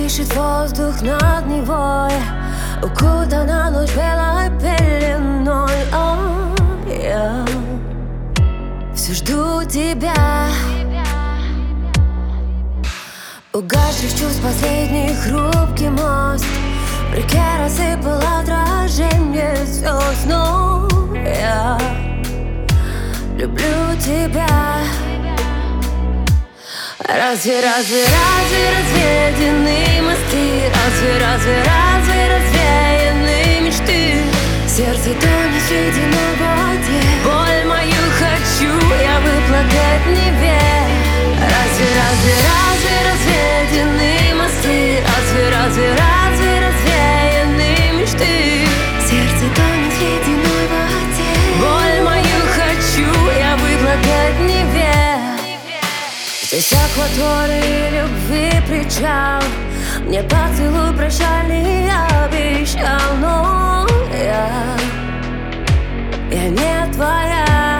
дышит воздух над Невой, укутана ночь белой пеленой. Я все жду тебя. Угасших чувств последний хрупкий мост, в реке рассыпал отражение звезд. Но я люблю тебя. Разве развеяны мосты? Разве развеяны мечты? Сердце тонет в ледяной воде. Боль мою хочу я выплакать в Неве. Разве развеяны мосты? Разве развеяны мечты? Сердце тонет в ледяной воде. Боль мою хочу я выплакать в Неве. Здесь акватории любви причал, мне поцелуй прощальный обещал. Но я не твоя.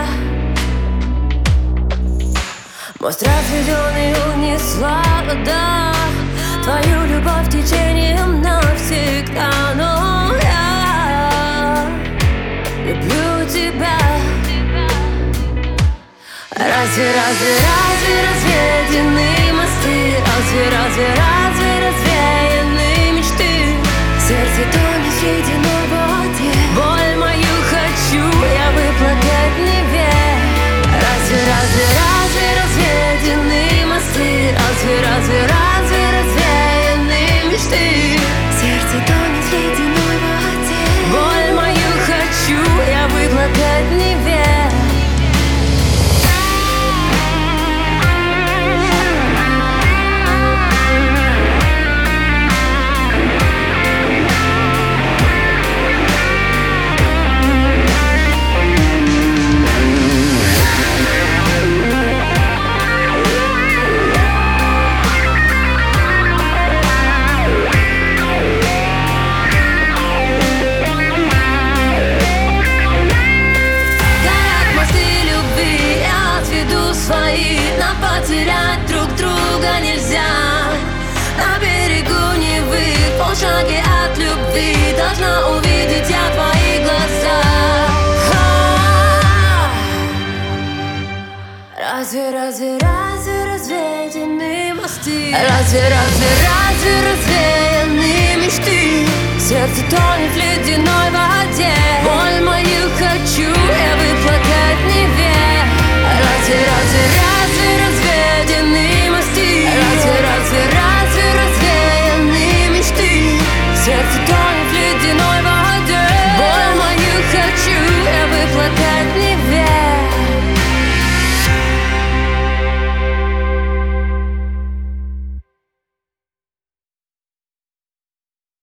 Мост разведенный унесла вода, твою любовь течением навсегда. Но я люблю тебя. Разве развеяны мосты? Разве развеяны мечты? Сердце тонет в ледяной воде. Боль мою хочу я выплакать в Неве. Разве развеяны мосты? Разве развеяны мечты? Сердце тонет в ледяной воде. Боль мою хочу я выплакать в Неве. Нам потерять друг друга нельзя. На берегу Невы, в полшаге от любви, должна увидеть я твои глаза. Разве развеяны мосты? Разве развеяны мечты? Сердце тонет в ледяной воде. Боль мою